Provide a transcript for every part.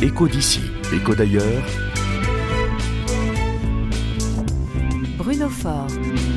Écho d'ici, écho d'ailleurs. Bruno Faure.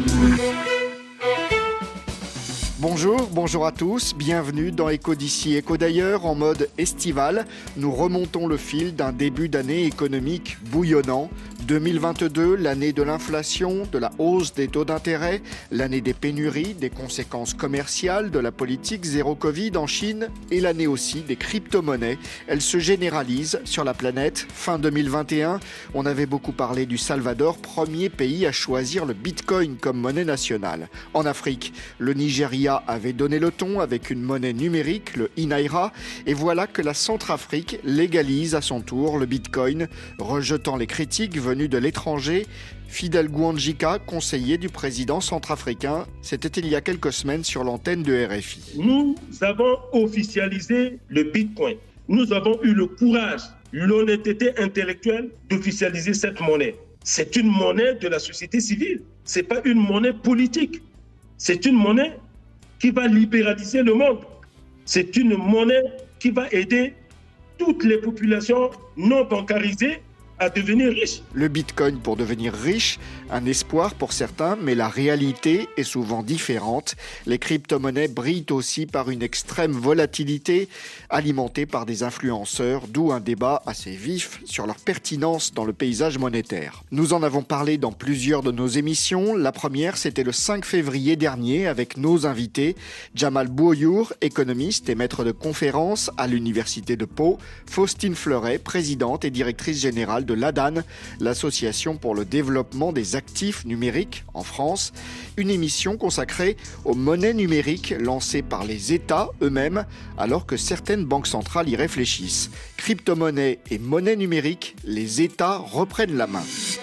Bonjour à tous, bienvenue dans Écho d'ici, écho d'ailleurs en mode estival. Nous remontons le fil d'un début d'année économique bouillonnant. 2022, l'année de l'inflation, de la hausse des taux d'intérêt, l'année des pénuries, des conséquences commerciales de la politique zéro Covid en Chine et l'année aussi des crypto-monnaies. Elles se généralisent sur la planète. Fin 2021, on avait beaucoup parlé du Salvador, premier pays à choisir le Bitcoin comme monnaie nationale. En Afrique, le Nigeria avait donné le ton avec une monnaie numérique, le e-Naira, et voilà que la Centrafrique légalise à son tour le Bitcoin, rejetant les critiques venues de l'étranger. Fidel Guandjika, conseiller du président centrafricain, c'était il y a quelques semaines sur l'antenne de RFI. Nous avons officialisé le Bitcoin. Nous avons eu le courage, l'honnêteté intellectuelle d'officialiser cette monnaie. C'est une monnaie de la société civile. Ce n'est pas une monnaie politique. C'est une monnaie qui va libéraliser le monde. C'est une monnaie qui va aider toutes les populations non bancarisées à devenir riche. Le Bitcoin pour devenir riche, un espoir pour certains, mais la réalité est souvent différente. Les crypto-monnaies brillent aussi par une extrême volatilité alimentée par des influenceurs, d'où un débat assez vif sur leur pertinence dans le paysage monétaire. Nous en avons parlé dans plusieurs de nos émissions. La première, c'était le 5 février dernier avec nos invités, Jamal Bouayour, économiste et maître de conférences à l'Université de Pau, Faustine Fleuret, présidente et directrice générale de l'ADAN, l'Association pour le développement des actifs numériques en France, une émission consacrée aux monnaies numériques lancées par les États eux-mêmes, alors que certaines banques centrales y réfléchissent. Crypto-monnaies et monnaie numérique, les États reprennent la main.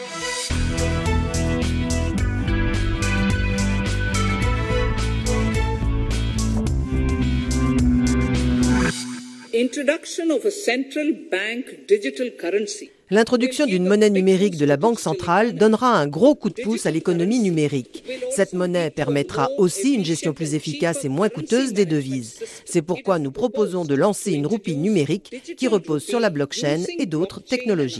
Introduction of a central bank digital currency. L'introduction d'une monnaie numérique de la Banque centrale donnera un gros coup de pouce à l'économie numérique. Cette monnaie permettra aussi une gestion plus efficace et moins coûteuse des devises. C'est pourquoi nous proposons de lancer une roupie numérique qui repose sur la blockchain et d'autres technologies.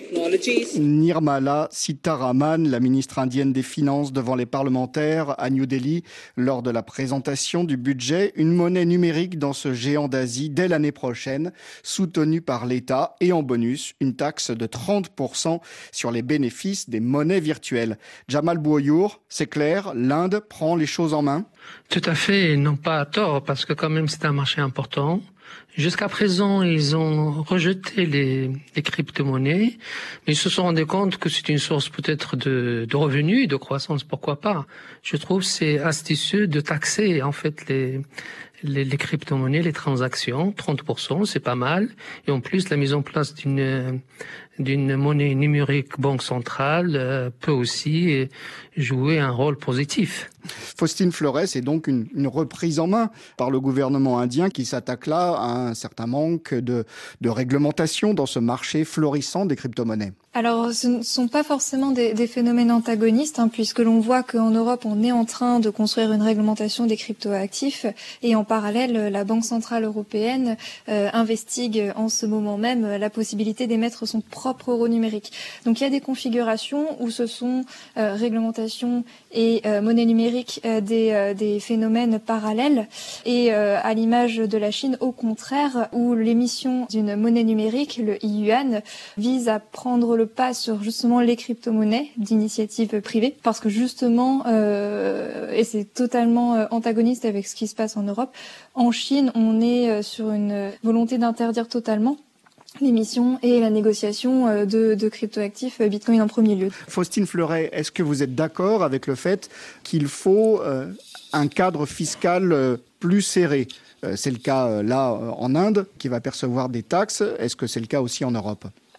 Nirmala Sitharaman, la ministre indienne des Finances devant les parlementaires à New Delhi, lors de la présentation du budget, une monnaie numérique dans ce géant d'Asie dès l'année prochaine, soutenue par l'État et en bonus, une taxe de 30% sur les bénéfices des monnaies virtuelles. Jamal Bouayour, c'est clair, l'Inde prend les choses en main? Tout à fait, non pas à tort, parce que quand même c'est un marché important. Jusqu'à présent, ils ont rejeté les crypto-monnaies, mais ils se sont rendus compte que c'est une source peut-être de revenus et de croissance, pourquoi pas. Je trouve que c'est astucieux de taxer en fait les crypto-monnaies, les transactions, 30%, c'est pas mal. Et en plus, la mise en place d'une monnaie numérique banque centrale peut aussi jouer un rôle positif. Faustine Fleuret, c'est donc une reprise en main par le gouvernement indien qui s'attaque là à un certain manque de réglementation dans ce marché florissant des crypto-monnaies. Alors, ce ne sont pas forcément des phénomènes antagonistes, puisque l'on voit qu'en Europe, on est en train de construire une réglementation des cryptoactifs et en parallèle, la Banque centrale européenne investigue en ce moment même la possibilité d'émettre son propre euro numérique. Donc, il y a des configurations où ce sont réglementation et monnaie numérique des phénomènes parallèles et à l'image de la Chine, au contraire, où l'émission d'une monnaie numérique, le yuan, vise à prendre le pas sur justement les crypto-monnaies d'initiative privée, parce que justement, et c'est totalement antagoniste avec ce qui se passe en Europe, en Chine, on est sur une volonté d'interdire totalement l'émission et la négociation de cryptoactifs, Bitcoin en premier lieu. Faustine Fleuret, est-ce que vous êtes d'accord avec le fait qu'il faut un cadre fiscal plus serré? C'est le cas là en Inde, qui va percevoir des taxes. Est-ce que c'est le cas aussi en Europe ?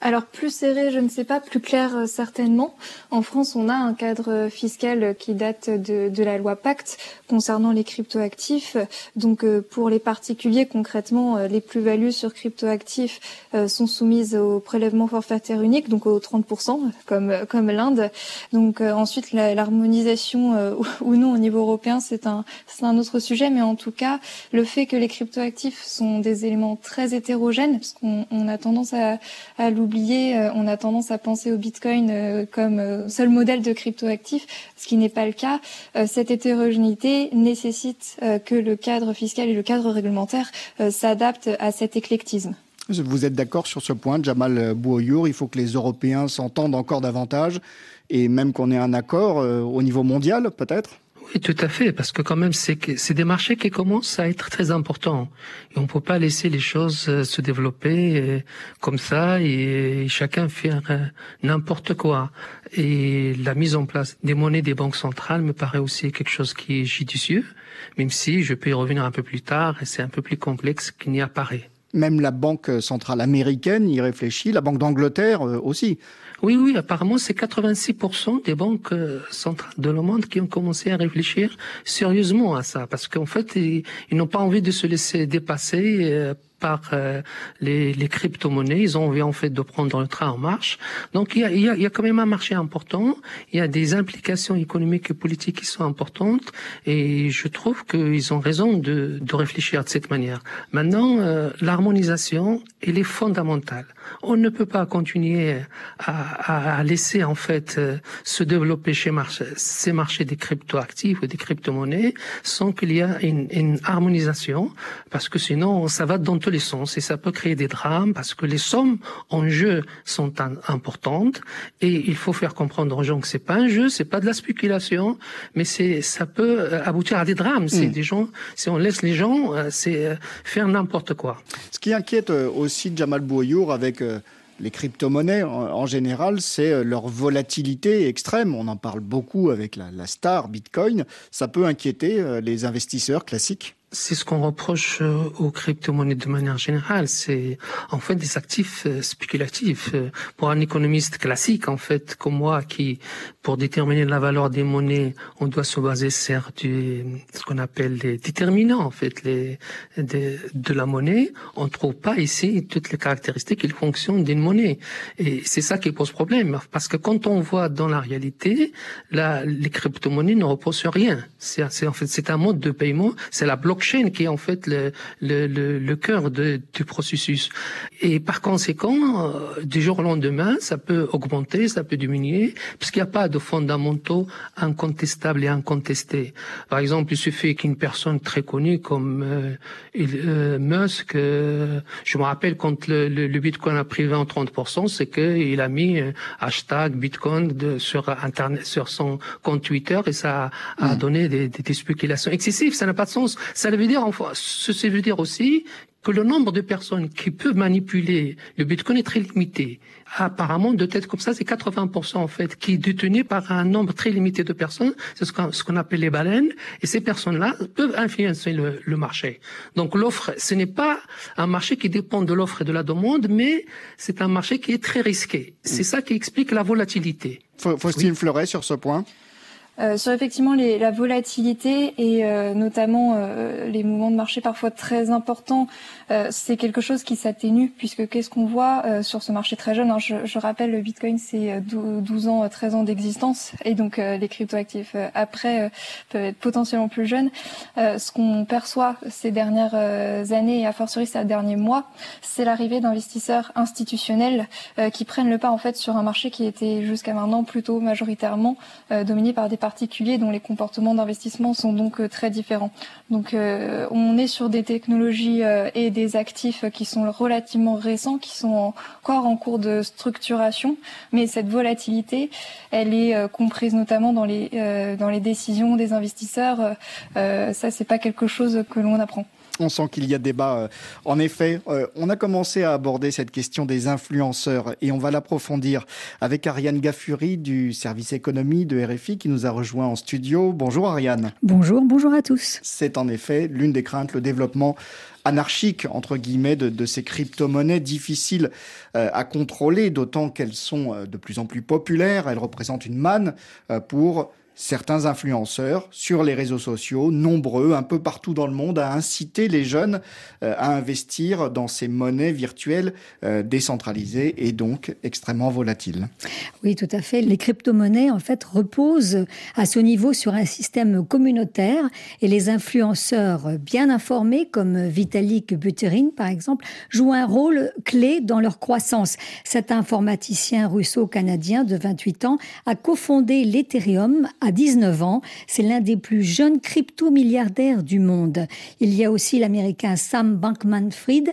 Alors plus serré, je ne sais pas, plus clair certainement. En France, on a un cadre fiscal qui date de la loi Pacte concernant les cryptoactifs. Donc pour les particuliers, concrètement, les plus-values sur cryptoactifs sont soumises au prélèvement forfaitaire unique, donc aux 30%, comme l'Inde. Donc ensuite, l'harmonisation ou non au niveau européen, c'est un autre sujet. Mais en tout cas, le fait que les cryptoactifs sont des éléments très hétérogènes, parce qu'on a tendance à l'oublier, on a tendance à penser au Bitcoin comme seul modèle de cryptoactif, ce qui n'est pas le cas. Cette hétérogénéité nécessite que le cadre fiscal et le cadre réglementaire s'adaptent à cet éclectisme. Vous êtes d'accord sur ce point, Jamal Bouayour? Il faut que les Européens s'entendent encore davantage et même qu'on ait un accord au niveau mondial, peut-être? Oui, tout à fait, parce que quand même, c'est des marchés qui commencent à être très importants. Et on peut pas laisser les choses se développer comme ça et chacun faire n'importe quoi. Et la mise en place des monnaies des banques centrales me paraît aussi quelque chose qui est judicieux, même si je peux y revenir un peu plus tard et c'est un peu plus complexe qu'il n'y apparaît. Même la Banque centrale américaine y réfléchit, la Banque d'Angleterre aussi. Oui, apparemment, c'est 86% des banques centrales de le monde qui ont commencé à réfléchir sérieusement à ça. Parce qu'en fait, ils n'ont pas envie de se laisser dépasser par les crypto-monnaies. Ils ont envie en fait de prendre le train en marche. Donc il y a quand même un marché important. Il y a des implications économiques et politiques qui sont importantes. Et je trouve qu'ils ont raison de réfléchir de cette manière. Maintenant, l'harmonisation, elle est fondamentale. On ne peut pas continuer à laisser en fait se développer ces marchés des crypto-actifs ou des crypto-monnaies sans qu'il y ait une harmonisation, parce que sinon ça va dans tous les sens et ça peut créer des drames parce que les sommes en jeu sont importantes et il faut faire comprendre aux gens que c'est pas un jeu, c'est pas de la spéculation, mais ça peut aboutir à des drames. C'est des gens, si on laisse les gens, c'est faire n'importe quoi. Ce qui inquiète aussi Jamal Bouayour avec les crypto-monnaies en général, c'est leur volatilité extrême. On en parle beaucoup avec la star Bitcoin. Ça peut inquiéter les investisseurs classiques. C'est ce qu'on reproche aux crypto-monnaies de manière générale. C'est en fait des actifs spéculatifs. Pour un économiste classique, en fait, comme moi, qui, pour déterminer la valeur des monnaies, on doit se baser sur ce qu'on appelle les déterminants, en fait, de la monnaie. On ne trouve pas ici toutes les caractéristiques et les fonctions d'une monnaie. Et c'est ça qui pose problème. Parce que quand on voit dans la réalité, les crypto-monnaies ne reposent sur rien. C'est un mode de paiement. C'est la blockchain qui est en fait le cœur du processus. Et par conséquent, du jour au lendemain, ça peut augmenter, ça peut diminuer, puisqu'il n'y a pas de fondamentaux incontestables et incontestés. Par exemple, il suffit qu'une personne très connue comme Musk, je me rappelle quand le Bitcoin a pris 20-30%, c'est qu'il a mis hashtag Bitcoin sur Internet, sur son compte Twitter, et ça a donné des spéculations excessives. Ça n'a pas de sens. Ceci veut dire aussi que le nombre de personnes qui peuvent manipuler le Bitcoin est très limité. Apparemment, de tête comme ça, c'est 80% en fait, qui est détenu par un nombre très limité de personnes. C'est ce qu'on appelle les baleines. Et ces personnes-là peuvent influencer le marché. Donc l'offre, ce n'est pas un marché qui dépend de l'offre et de la demande, mais c'est un marché qui est très risqué. C'est ça qui explique la volatilité. Faustine Fleuret sur ce point. Sur effectivement la volatilité et notamment les mouvements de marché parfois très importants, c'est quelque chose qui s'atténue, puisque qu'est-ce qu'on voit sur ce marché très jeune, je rappelle, le Bitcoin c'est 12 ans, 13 ans d'existence, et donc les cryptoactifs après peuvent être potentiellement plus jeunes. Ce qu'on perçoit ces dernières années et a fortiori ces derniers mois, c'est l'arrivée d'investisseurs institutionnels qui prennent le pas en fait sur un marché qui était jusqu'à maintenant plutôt majoritairement dominé par des particuliers dont les comportements d'investissement sont donc très différents. Donc on est sur des technologies et des actifs qui sont relativement récents, qui sont encore en cours de structuration, mais cette volatilité, elle est comprise notamment dans les décisions des investisseurs. Ça, c'est pas quelque chose que l'on apprend. On sent qu'il y a débat. En effet, on a commencé à aborder cette question des influenceurs et on va l'approfondir avec Ariane Gafuri du service économie de RFI qui nous a rejoint en studio. Bonjour Ariane. Bonjour à tous. C'est en effet l'une des craintes, le développement anarchique, entre guillemets, de ces crypto-monnaies difficiles à contrôler, d'autant qu'elles sont de plus en plus populaires. Elles représentent une manne pour certains influenceurs sur les réseaux sociaux, nombreux, un peu partout dans le monde, à inciter les jeunes à investir dans ces monnaies virtuelles décentralisées et donc extrêmement volatiles. Oui, tout à fait. Les crypto-monnaies, en fait, reposent à ce niveau sur un système communautaire et les influenceurs bien informés, comme Vitalik Buterin, par exemple, jouent un rôle clé dans leur croissance. Cet informaticien russo-canadien de 28 ans a cofondé l'Ethereum à 19 ans. C'est l'un des plus jeunes crypto-milliardaires du monde. Il y a aussi l'Américain Sam Bankman-Fried,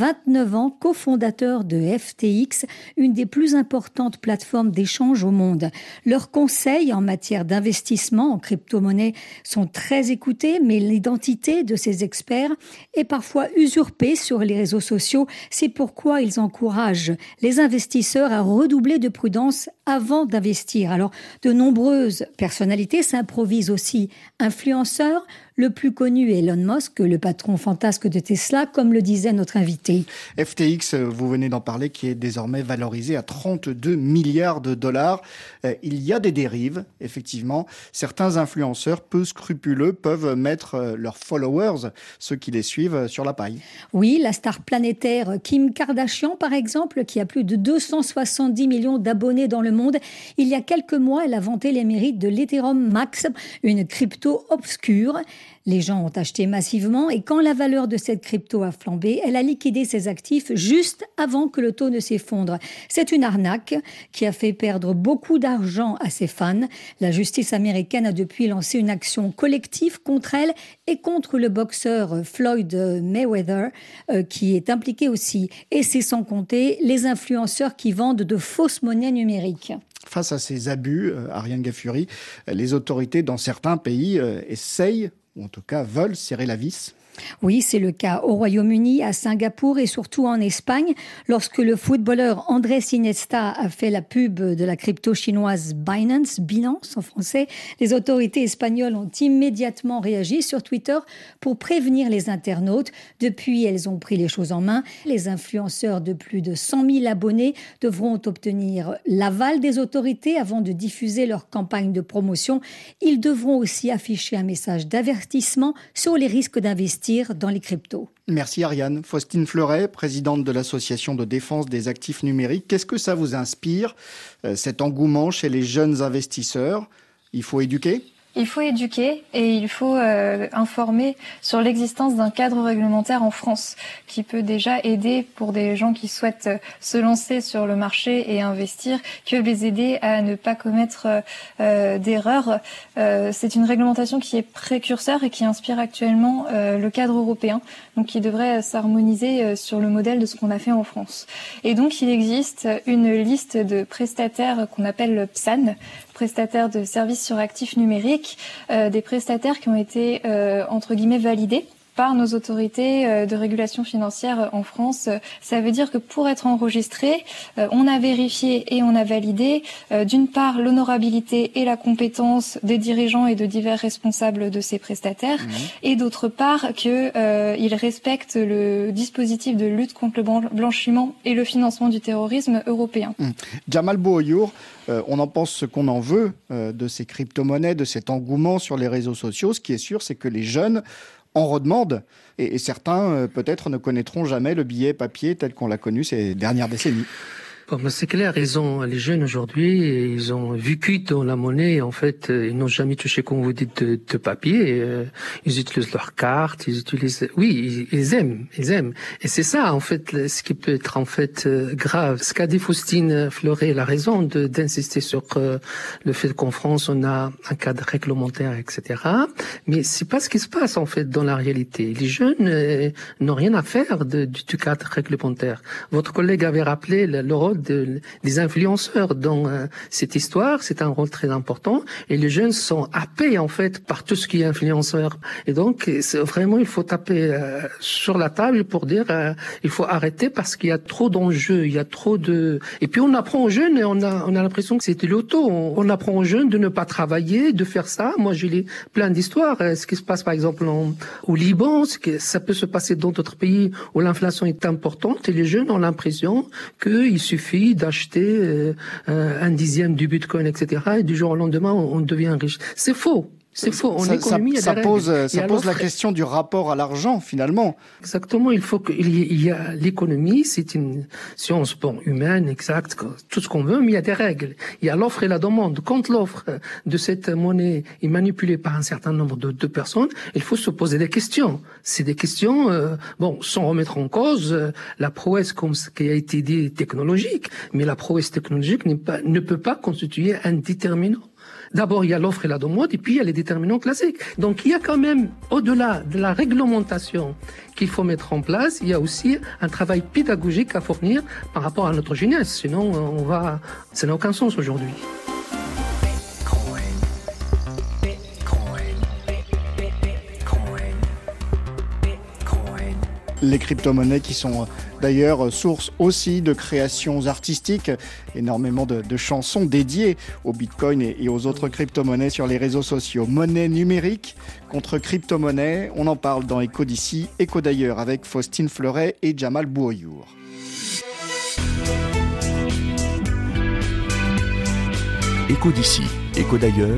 29 ans, cofondateur de FTX, une des plus importantes plateformes d'échange au monde. Leurs conseils en matière d'investissement en crypto-monnaie sont très écoutés, mais l'identité de ces experts est parfois usurpée sur les réseaux sociaux. C'est pourquoi ils encouragent les investisseurs à redoubler de prudence avant d'investir. Alors, de nombreuses personnalités s'improvisent aussi influenceurs. Le plus connu est Elon Musk, le patron fantasque de Tesla, comme le disait notre invité. FTX, vous venez d'en parler, qui est désormais valorisé à 32 milliards de dollars. Il y a des dérives, effectivement. Certains influenceurs peu scrupuleux peuvent mettre leurs followers, ceux qui les suivent, sur la paille. Oui, la star planétaire Kim Kardashian, par exemple, qui a plus de 270 millions d'abonnés dans le monde. Il y a quelques mois, elle a vanté les mérites de l'Ethereum Max, une crypto obscure. Les gens ont acheté massivement et quand la valeur de cette crypto a flambé, elle a liquidé ses actifs juste avant que le taux ne s'effondre. C'est une arnaque qui a fait perdre beaucoup d'argent à ses fans. La justice américaine a depuis lancé une action collective contre elle et contre le boxeur Floyd Mayweather qui est impliqué aussi. Et c'est sans compter les influenceurs qui vendent de fausses monnaies numériques. Face à ces abus, Ariane Gafuri, les autorités dans certains pays essayent, ou en tout cas veulent serrer la vis. Oui, c'est le cas au Royaume-Uni, à Singapour et surtout en Espagne. Lorsque le footballeur Andrés Iniesta a fait la pub de la crypto chinoise Binance en français, les autorités espagnoles ont immédiatement réagi sur Twitter pour prévenir les internautes. Depuis, elles ont pris les choses en main. Les influenceurs de plus de 100 000 abonnés devront obtenir l'aval des autorités avant de diffuser leur campagne de promotion. Ils devront aussi afficher un message d'avertissement sur les risques d'investir dans les cryptos. Merci Ariane. Faustine Fleuret, présidente de l'association de défense des actifs numériques. Qu'est-ce que ça vous inspire, cet engouement chez les jeunes investisseurs ? Il faut éduquer ? Il faut éduquer et il faut informer sur l'existence d'un cadre réglementaire en France qui peut déjà aider pour des gens qui souhaitent se lancer sur le marché et investir, qui veut les aider à ne pas commettre d'erreurs. C'est une réglementation qui est précurseur et qui inspire actuellement le cadre européen, donc qui devrait s'harmoniser sur le modèle de ce qu'on a fait en France. Et donc il existe une liste de prestataires qu'on appelle le PSAN, prestataires de services sur actifs numériques, des prestataires qui ont été entre guillemets validés par nos autorités de régulation financière en France. Ça veut dire que pour être enregistré, on a vérifié et on a validé d'une part l'honorabilité et la compétence des dirigeants et de divers responsables de ces prestataires, et d'autre part qu'ils respectent le dispositif de lutte contre le blanchiment et le financement du terrorisme européen. Jamal Bouhoyour, on en pense ce qu'on en veut de ces crypto-monnaies, de cet engouement sur les réseaux sociaux. Ce qui est sûr, c'est que les jeunes en redemandent et certains peut-être ne connaîtront jamais le billet papier tel qu'on l'a connu ces dernières décennies. Bon, mais c'est clair, les jeunes aujourd'hui, ils ont vécu dans la monnaie, en fait, ils n'ont jamais touché, comme vous dites, de papier, ils utilisent leurs cartes, oui, ils aiment. Et c'est ça, en fait, ce qui peut être, en fait, grave. Ce qu'a dit Faustine Fleuret, elle a raison d'insister sur le fait qu'en France, on a un cadre réglementaire, etc. Mais c'est pas ce qui se passe, en fait, dans la réalité. Les jeunes n'ont rien à faire du cadre réglementaire. Votre collègue avait rappelé l'Europe rôle des influenceurs dans cette histoire. C'est un rôle très important et les jeunes sont happés en fait par tout ce qui est influenceur. Et donc vraiment il faut taper sur la table pour dire il faut arrêter parce qu'il y a trop d'enjeux, il y a trop de... Et puis on apprend aux jeunes et on a l'impression que c'était l'auto. On apprend aux jeunes de ne pas travailler, de faire ça. Moi j'ai lu plein d'histoires. Ce qui se passe par exemple au Liban, ça peut se passer dans d'autres pays où l'inflation est importante et les jeunes ont l'impression qu'il suffit d'acheter un dixième du Bitcoin, etc. et du jour au lendemain, on devient riche. C'est faux. C'est faux. En économie, il y a des règles. Ça pose la question du rapport à l'argent, finalement. Exactement. Il faut qu'il y a l'économie, c'est une science humaine, exacte, tout ce qu'on veut, mais il y a des règles. Il y a l'offre et la demande. Quand l'offre de cette monnaie est manipulée par un certain nombre de personnes, il faut se poser des questions. C'est des questions, sans remettre en cause la prouesse, comme ce qui a été dit, technologique, mais la prouesse technologique ne peut pas constituer un déterminant. D'abord, il y a l'offre et la demande, et puis il y a les déterminants classiques. Donc, il y a quand même, au-delà de la réglementation qu'il faut mettre en place, il y a aussi un travail pédagogique à fournir par rapport à notre jeunesse. Sinon, ça n'a aucun sens aujourd'hui. Les crypto-monnaies qui sont d'ailleurs source aussi de créations artistiques, énormément de chansons dédiées au Bitcoin et aux autres crypto-monnaies sur les réseaux sociaux. Monnaie numérique contre crypto-monnaie, on en parle dans Écho d'ici, Écho d'ailleurs avec Faustine Fleuret et Jamal Bouayour. Écho d'ici, Écho d'ailleurs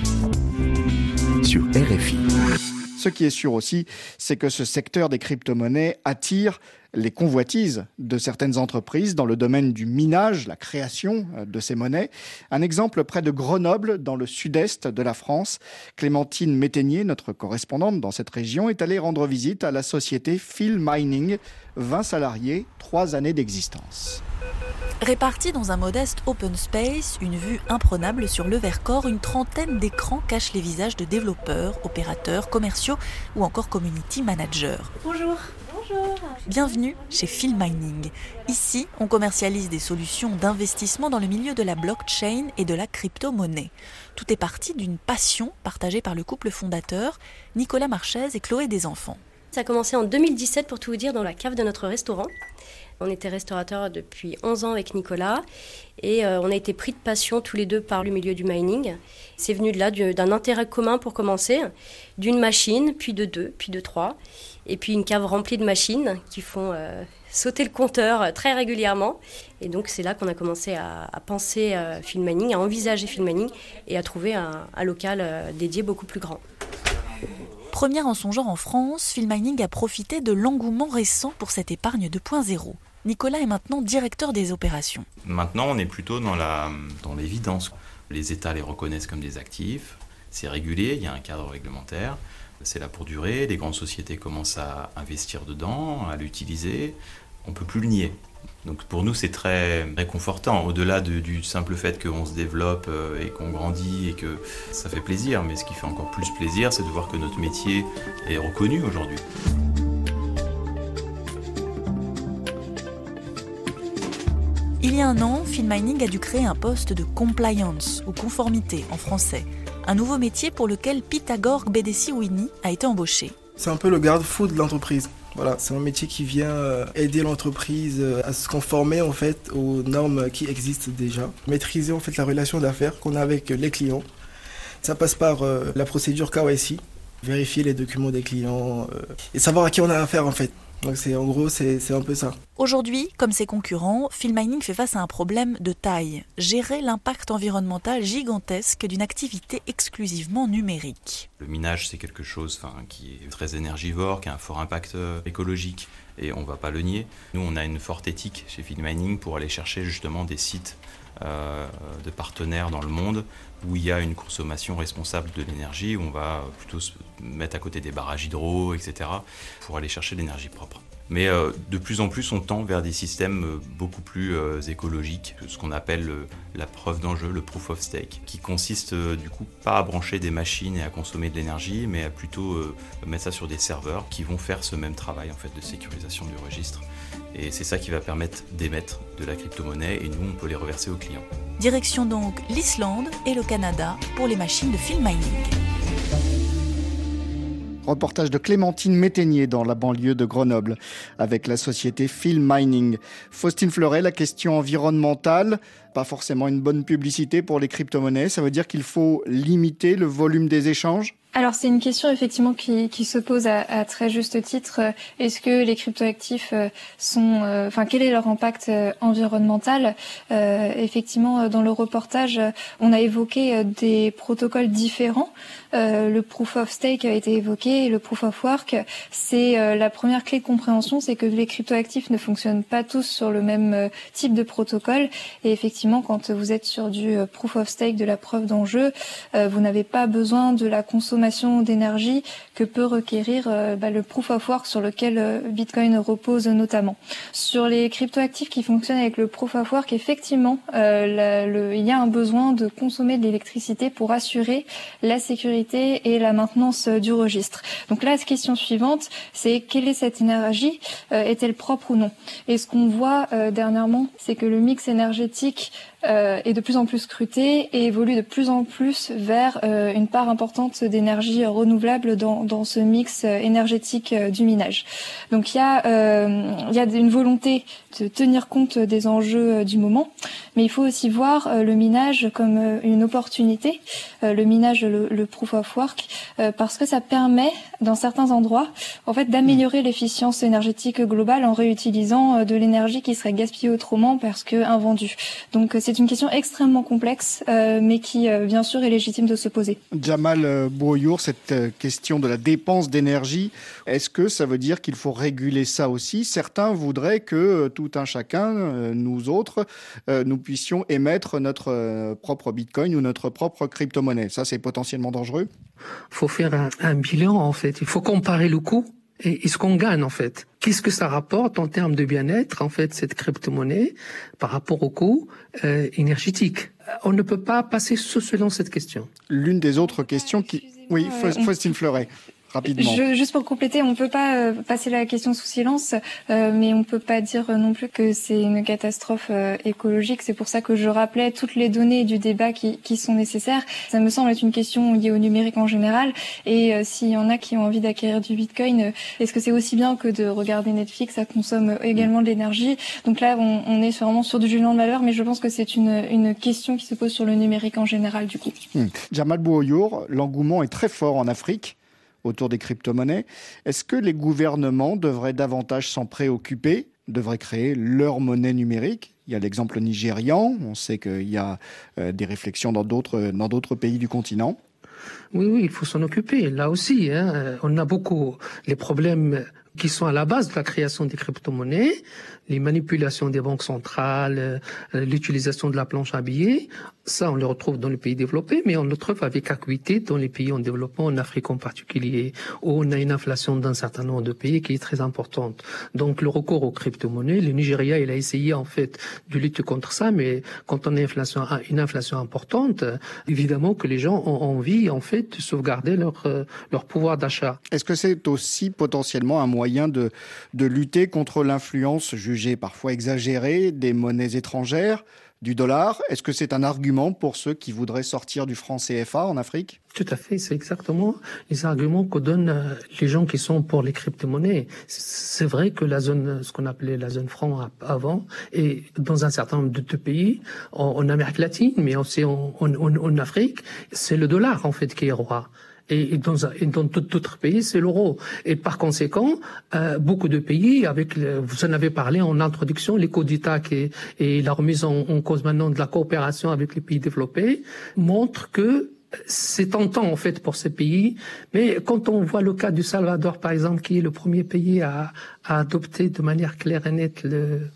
sur RFI. Ce qui est sûr aussi, c'est que ce secteur des crypto-monnaies attire les convoitises de certaines entreprises dans le domaine du minage, la création de ces monnaies. Un exemple près de Grenoble, dans le sud-est de la France. Clémentine Métainier, notre correspondante dans cette région, est allée rendre visite à la société Phil Mining. 20 salariés, 3 années d'existence. Répartis dans un modeste open space, une vue imprenable sur le Vercors, une trentaine d'écrans cachent les visages de développeurs, opérateurs, commerciaux ou encore community managers. Bonjour. Bonjour. Bienvenue chez Phil Mining. Ici, on commercialise des solutions d'investissement dans le milieu de la blockchain et de la crypto-monnaie. Tout est parti d'une passion partagée par le couple fondateur, Nicolas Marchez et Chloé Desenfants. Ça a commencé en 2017 pour tout vous dire dans la cave de notre restaurant. On était restaurateur depuis 11 ans avec Nicolas et on a été pris de passion tous les deux par le milieu du mining. C'est venu de là, d'un intérêt commun pour commencer, d'une machine, puis de 2, puis de 3, et puis une cave remplie de machines qui font sauter le compteur très régulièrement. Et donc c'est là qu'on a commencé à penser Phil Mining, à envisager Phil Mining et à trouver un local dédié beaucoup plus grand. Première en son genre en France, Phil Mining a profité de l'engouement récent pour cette épargne 2.0. Nicolas est maintenant directeur des opérations. Maintenant, on est plutôt dans l'évidence. Les États les reconnaissent comme des actifs, c'est régulé, il y a un cadre réglementaire, c'est là pour durer, les grandes sociétés commencent à investir dedans, à l'utiliser, on ne peut plus le nier. Donc pour nous, c'est très réconfortant, au-delà du simple fait qu'on se développe et qu'on grandit et que ça fait plaisir. Mais ce qui fait encore plus plaisir, c'est de voir que notre métier est reconnu aujourd'hui. Il y a un an, Phil Mining a dû créer un poste de compliance ou conformité en français. Un nouveau métier pour lequel Pythagore Gbedessi-Winnie a été embauché. C'est un peu le garde-fou de l'entreprise. Voilà, c'est un métier qui vient aider l'entreprise à se conformer en fait aux normes qui existent déjà. Maîtriser en fait la relation d'affaires qu'on a avec les clients. Ça passe par la procédure KYC, vérifier les documents des clients et savoir à qui on a affaire en fait. Donc c'est un peu ça. Aujourd'hui, comme ses concurrents, Phil Mining fait face à un problème de taille. Gérer l'impact environnemental gigantesque d'une activité exclusivement numérique. Le minage, c'est quelque chose qui est très énergivore, qui a un fort impact écologique. Et on ne va pas le nier. Nous, on a une forte éthique chez Phil Mining pour aller chercher justement des sites de partenaires dans le monde où il y a une consommation responsable de l'énergie, où on va plutôt se mettre à côté des barrages hydro, etc., pour aller chercher l'énergie propre. Mais de plus en plus, on tend vers des systèmes beaucoup plus écologiques, ce qu'on appelle la preuve d'enjeu, le proof of stake, qui consiste du coup pas à brancher des machines et à consommer de l'énergie, mais à plutôt mettre ça sur des serveurs qui vont faire ce même travail en fait de sécurisation du registre. Et c'est ça qui va permettre d'émettre de la crypto-monnaie et nous, on peut les reverser aux clients. Direction donc l'Islande et le Canada pour les machines de field mining. Reportage de Clémentine Métainier dans la banlieue de Grenoble avec la société Field Mining. Faustine Fleuret, la question environnementale, pas forcément une bonne publicité pour les crypto-monnaies. Ça veut dire qu'il faut limiter le volume des échanges ? Alors c'est une question effectivement qui se pose à très juste titre. Est-ce que les cryptoactifs sont, quel est leur impact environnemental ? Effectivement, dans le reportage, on a évoqué des protocoles différents. Le proof of stake a été évoqué, et le proof of work. C'est la première clé de compréhension, c'est que les cryptoactifs ne fonctionnent pas tous sur le même type de protocole. Et effectivement, quand vous êtes sur du proof of stake, de la preuve d'enjeu, vous n'avez pas besoin de la consommation d'énergie que peut requérir le proof of work sur lequel Bitcoin repose notamment. Sur les cryptoactifs qui fonctionnent avec le proof of work, effectivement, il y a un besoin de consommer de l'électricité pour assurer la sécurité et la maintenance du registre. Donc là, la question suivante, c'est quelle est cette énergie ? Est-elle propre ou non ? Et ce qu'on voit dernièrement, c'est que le mix énergétique est de plus en plus scruté et évolue de plus en plus vers une part importante d'énergie renouvelable dans ce mix énergétique du minage. Donc il y a une volonté de tenir compte des enjeux du moment, mais il faut aussi voir le minage comme une opportunité, le minage, le proof of work, parce que ça permet, dans certains endroits, en fait, d'améliorer l'efficience énergétique globale en réutilisant de l'énergie qui serait gaspillée autrement parce que invendue. Donc c'est une question extrêmement complexe, mais qui, bien sûr, est légitime de se poser. Jamal Bouayour, cette question de la dépense d'énergie, est-ce que ça veut dire qu'il faut réguler ça aussi ? Certains voudraient que tout un chacun, nous autres, nous puissions émettre notre propre bitcoin ou notre propre crypto-monnaie. Ça, c'est potentiellement dangereux ? Il faut faire un bilan, en fait. Il faut comparer le coût et ce qu'on gagne, en fait. Qu'est-ce que ça rapporte en termes de bien-être, en fait, cette crypto-monnaie par rapport au coût énergétique ? On ne peut pas passer selon cette question. L'une des autres questions qui... Oui, Faustine Fleuret. Rapidement. Juste pour compléter, on peut pas passer la question sous silence, mais on peut pas dire non plus que c'est une catastrophe écologique. C'est pour ça que je rappelais toutes les données du débat qui sont nécessaires. Ça me semble être une question liée au numérique en général. Et s'il y en a qui ont envie d'acquérir du Bitcoin, est-ce que c'est aussi bien que de regarder Netflix ? Ça consomme également de l'énergie. Donc là, on est vraiment sur du jugement de valeur, mais je pense que c'est une question qui se pose sur le numérique en général, du coup. Jamal Bouayour, l'engouement est très fort en Afrique autour des crypto-monnaies. Est-ce que les gouvernements devraient davantage s'en préoccuper, devraient créer leur monnaie numérique ? Il y a l'exemple nigérian, on sait qu'il y a des réflexions dans d'autres pays du continent. Oui, il faut s'en occuper. Là aussi, on a beaucoup les problèmes qui sont à la base de la création des crypto-monnaies, les manipulations des banques centrales, l'utilisation de la planche à billets. Ça, on le retrouve dans les pays développés, mais on le trouve avec acuité dans les pays en développement, en Afrique en particulier, où on a une inflation d'un certain nombre de pays qui est très importante. Donc, le recours aux crypto-monnaies, le Nigeria, il a essayé, en fait, de lutter contre ça, mais quand on a une inflation importante, évidemment que les gens ont envie, en fait, de sauvegarder leur pouvoir d'achat. Est-ce que c'est aussi potentiellement un moyen de lutter contre l'influence jugée parfois exagérée des monnaies étrangères, du dollar? Est-ce que c'est un argument pour ceux qui voudraient sortir du franc CFA en Afrique? Tout à fait, c'est exactement les arguments que donnent les gens qui sont pour les crypto-monnaies. C'est vrai que la zone, ce qu'on appelait la zone franc avant, et dans un certain nombre de pays, en Amérique latine, mais aussi en Afrique, c'est le dollar en fait qui est roi. Et dans d'autres pays, c'est l'euro. Et par conséquent, beaucoup de pays, vous en avez parlé en introduction, les CODITAC et la remise en cause maintenant de la coopération avec les pays développés, montrent que c'est tentant en fait pour ces pays. Mais quand on voit le cas du Salvador, par exemple, qui est le premier pays à adopter de manière claire et nette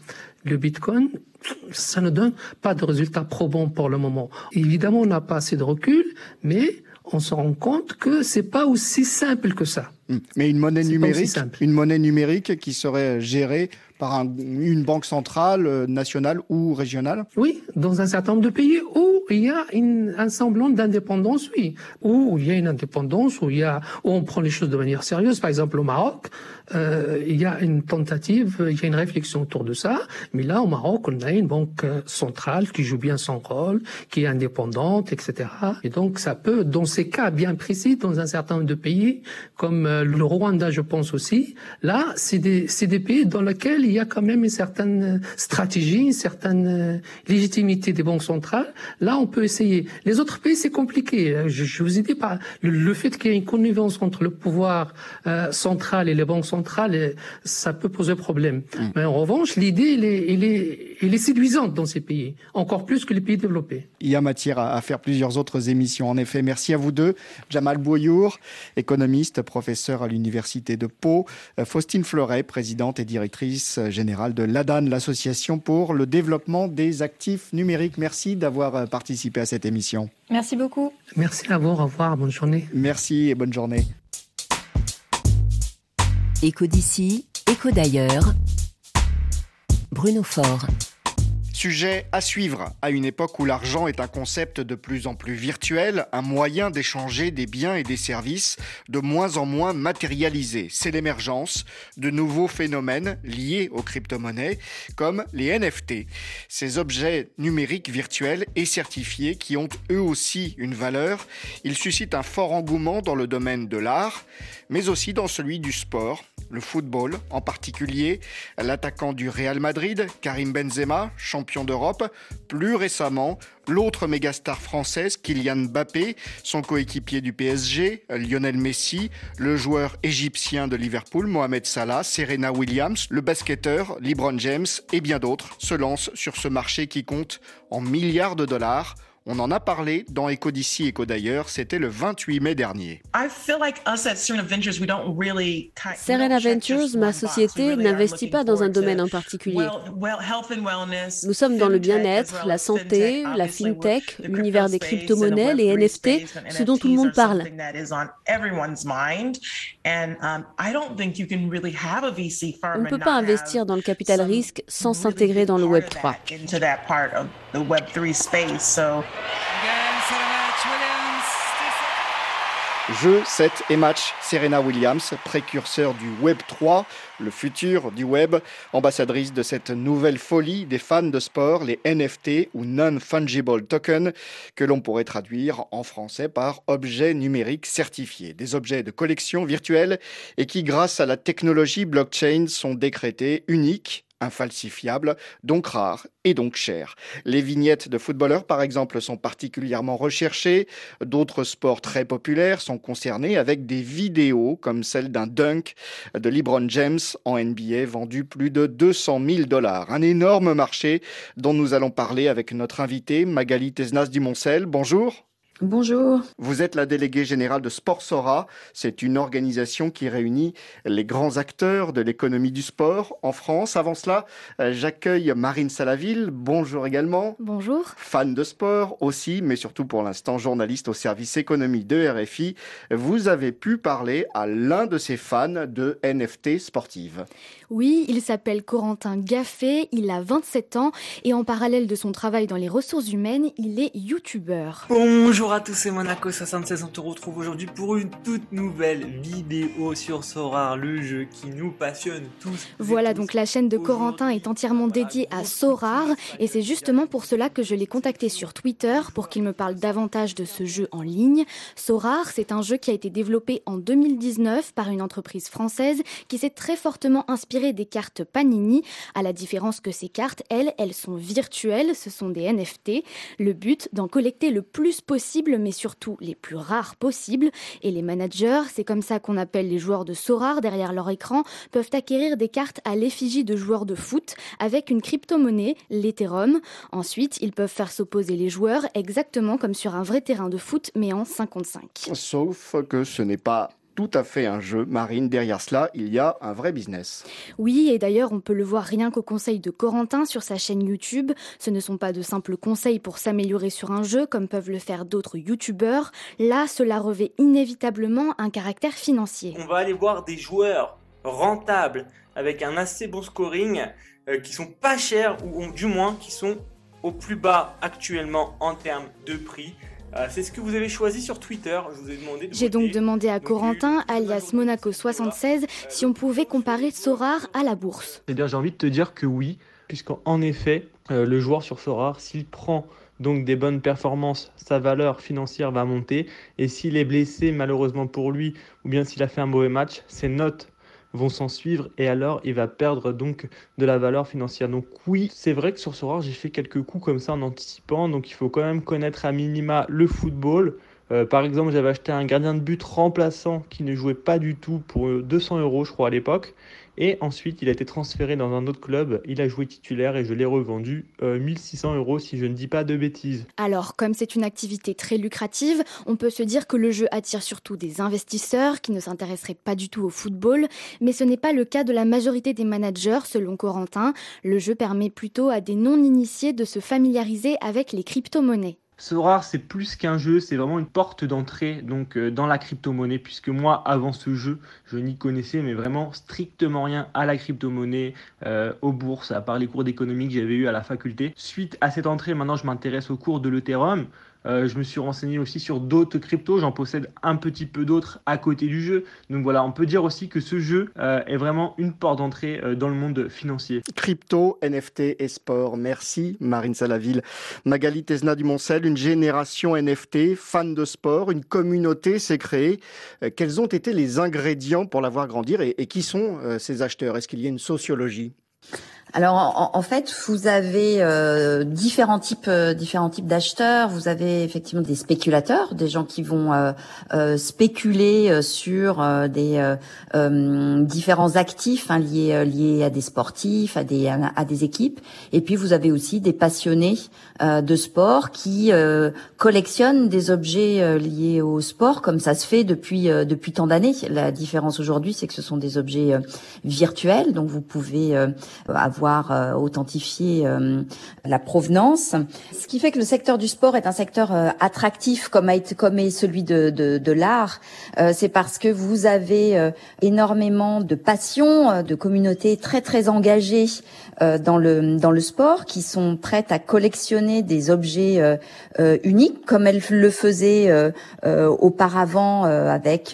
le Bitcoin, ça ne donne pas de résultats probants pour le moment. Évidemment, on n'a pas assez de recul, mais on se rend compte que c'est pas aussi simple que ça. Mais une monnaie numérique qui serait gérée par une banque centrale, nationale ou régionale? Oui, dans un certain nombre de pays où il y a un semblant d'indépendance, oui. Où il y a une indépendance, où on prend les choses de manière sérieuse. Par exemple, au Maroc, il y a une tentative, il y a une réflexion autour de ça. Mais là, au Maroc, on a une banque centrale qui joue bien son rôle, qui est indépendante, etc. Et donc, ça peut, dans ces cas bien précis, dans un certain nombre de pays, comme le Rwanda, je pense aussi, là, c'est des pays dans lesquels il y a quand même une certaine stratégie, une certaine légitimité des banques centrales. Là, on peut essayer. Les autres pays, c'est compliqué. Je vous ai dit, le fait qu'il y ait une connivence entre le pouvoir central et les banques centrales, ça peut poser problème. Mais en revanche, l'idée, elle est séduisante dans ces pays, encore plus que les pays développés. Il y a matière à faire plusieurs autres émissions. En effet, merci à vous deux. Jamal Bouayour, économiste, professeur à l'Université de Pau. Faustine Fleuret, présidente et directrice générale de l'ADAN, l'association pour le développement des actifs numériques. Merci d'avoir participé à cette émission. Merci beaucoup. Merci à vous, au revoir, bonne journée. Merci et bonne journée. Écho d'ici, écho d'ailleurs. Bruno Faure. Sujet à suivre, à une époque où l'argent est un concept de plus en plus virtuel, un moyen d'échanger des biens et des services de moins en moins matérialisés. C'est l'émergence de nouveaux phénomènes liés aux crypto-monnaies, comme les NFT. Ces objets numériques virtuels et certifiés qui ont eux aussi une valeur, ils suscitent un fort engouement dans le domaine de l'art, mais aussi dans celui du sport, le football en particulier. L'attaquant du Real Madrid, Karim Benzema, champion d'Europe. Plus récemment, l'autre mégastar française, Kylian Mbappé, son coéquipier du PSG, Lionel Messi, le joueur égyptien de Liverpool, Mohamed Salah, Serena Williams, le basketteur LeBron James et bien d'autres se lancent sur ce marché qui compte en milliards de dollars. On en a parlé dans Écho d'ici, Écho d'ailleurs, c'était le 28 mai dernier. Serena Ventures, ma société, n'investit pas dans un domaine en particulier. Nous sommes dans le bien-être, la santé, la fintech, l'univers des crypto-monnaies, les NFT, ce dont tout le monde parle. On ne peut pas investir dans le capital risque sans s'intégrer dans le Web3. Jeu, set et match, Serena Williams, précurseur du Web 3, le futur du web, ambassadrice de cette nouvelle folie des fans de sport, les NFT ou Non-Fungible Tokens, que l'on pourrait traduire en français par objets numériques certifiés. Des objets de collection virtuelle et qui, grâce à la technologie blockchain, sont décrétés uniques, infalsifiables, donc rares et donc chers. Les vignettes de footballeurs, par exemple, sont particulièrement recherchées. D'autres sports très populaires sont concernés avec des vidéos comme celle d'un dunk de LeBron James en NBA vendu plus de 200 000 $. Un énorme marché dont nous allons parler avec notre invitée Magali Tesnas Dumoncel. Bonjour. Bonjour. Vous êtes la déléguée générale de Sportsora. C'est une organisation qui réunit les grands acteurs de l'économie du sport en France. Avant cela, j'accueille Marine Salaville. Bonjour également. Bonjour. Fan de sport aussi, mais surtout pour l'instant journaliste au service économie de RFI. Vous avez pu parler à l'un de ces fans de NFT sportives. Oui, il s'appelle Corentin Gaffet, il a 27 ans et en parallèle de son travail dans les ressources humaines, il est youtubeur. Bonjour à tous, c'est Monaco76, on te retrouve aujourd'hui pour une toute nouvelle vidéo sur Sorare, le jeu qui nous passionne tous. Voilà, donc la chaîne de Corentin est entièrement dédiée à Sorare et c'est justement pour cela que je l'ai contacté sur Twitter pour qu'il me parle davantage de ce jeu en ligne. Sorare, c'est un jeu qui a été développé en 2019 par une entreprise française qui s'est très fortement inspirée des cartes Panini, à la différence que ces cartes, elles sont virtuelles, ce sont des NFT. Le but, d'en collecter le plus possible, mais surtout les plus rares possibles. Et les managers, c'est comme ça qu'on appelle les joueurs de Sorare derrière leur écran, peuvent acquérir des cartes à l'effigie de joueurs de foot avec une crypto-monnaie, l'Ethereum. Ensuite, ils peuvent faire s'opposer les joueurs exactement comme sur un vrai terrain de foot, mais en 55. Sauf que ce n'est pas tout à fait un jeu. Marine, derrière cela, il y a un vrai business. Oui, et d'ailleurs, on peut le voir rien qu'aux conseils de Corentin sur sa chaîne YouTube. Ce ne sont pas de simples conseils pour s'améliorer sur un jeu, comme peuvent le faire d'autres youtubeurs. Là, cela revêt inévitablement un caractère financier. On va aller voir des joueurs rentables, avec un assez bon scoring, qui sont pas chers, ou du moins qui sont au plus bas actuellement en termes de prix. C'est ce que vous avez choisi sur Twitter. Je vous ai demandé J'ai donc demandé à Corentin, alias Monaco76, si on pouvait comparer Sorare à la bourse. Eh bien, j'ai envie de te dire que oui, puisqu'en effet, le joueur sur Sorare, s'il prend donc des bonnes performances, sa valeur financière va monter. Et s'il est blessé, malheureusement pour lui, ou bien s'il a fait un mauvais match, ses notes vont s'en suivre et alors il va perdre donc de la valeur financière. Donc oui, c'est vrai que sur Sorare, j'ai fait quelques coups comme ça en anticipant, donc il faut quand même connaître à minima le football. Par exemple, j'avais acheté un gardien de but remplaçant qui ne jouait pas du tout pour 200 € je crois à l'époque. Et ensuite, il a été transféré dans un autre club, il a joué titulaire et je l'ai revendu 1600 € si je ne dis pas de bêtises. Alors, comme c'est une activité très lucrative, on peut se dire que le jeu attire surtout des investisseurs qui ne s'intéresseraient pas du tout au football, mais ce n'est pas le cas de la majorité des managers, selon Corentin. Le jeu permet plutôt à des non-initiés de se familiariser avec les crypto-monnaies. Sorare, c'est plus qu'un jeu, c'est vraiment une porte d'entrée donc dans la crypto-monnaie, puisque moi, avant ce jeu, je n'y connaissais mais vraiment strictement rien à la crypto-monnaie, aux bourses, à part les cours d'économie que j'avais eu à la faculté. Suite à cette entrée, maintenant, je m'intéresse aux cours de l'Ethereum. Je me suis renseigné aussi sur d'autres cryptos, j'en possède un petit peu d'autres à côté du jeu. Donc voilà, on peut dire aussi que ce jeu est vraiment une porte d'entrée dans le monde financier. Crypto, NFT et sport. Merci Marine Salaville. Magali Tesna du Moncel, une génération NFT, fan de sport, une communauté s'est créée. Quels ont été les ingrédients pour la voir grandir et qui sont ces acheteurs? Est-ce qu'il y a une sociologie? Alors en fait, vous avez différents types d'acheteurs. Vous avez effectivement des spéculateurs, des gens qui vont spéculer sur des différents actifs liés à des sportifs, à des équipes. Et puis vous avez aussi des passionnés de sport qui collectionnent des objets liés au sport, comme ça se fait depuis tant d'années. La différence aujourd'hui, c'est que ce sont des objets virtuels, donc vous pouvez avoir authentifié la provenance. Ce qui fait que le secteur du sport est un secteur attractif comme est celui de l'art. C'est parce que vous avez énormément de passion, de communautés très très engagées dans le sport, qui sont prêtes à collectionner des objets uniques comme elles le faisaient auparavant avec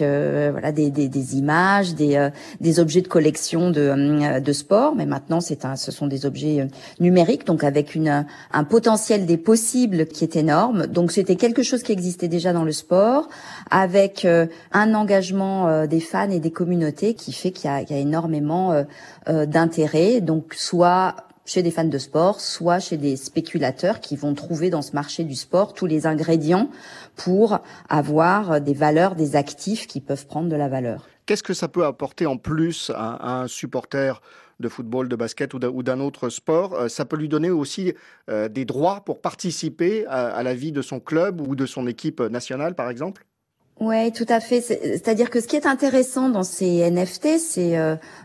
des images, des objets de collection de sport. Mais maintenant ce sont des objets numériques, donc avec un potentiel des possibles qui est énorme. Donc c'était quelque chose qui existait déjà dans le sport, avec un engagement des fans et des communautés qui fait qu'il y a énormément d'intérêt. Donc soit chez des fans de sport, soit chez des spéculateurs qui vont trouver dans ce marché du sport tous les ingrédients pour avoir des valeurs, des actifs qui peuvent prendre de la valeur. Qu'est-ce que ça peut apporter en plus à un supporter de football, de basket ou d'un autre sport? Ça peut lui donner aussi des droits pour participer à la vie de son club ou de son équipe nationale, par exemple? Ouais, tout à fait. C'est-à-dire que ce qui est intéressant dans ces NFT, c'est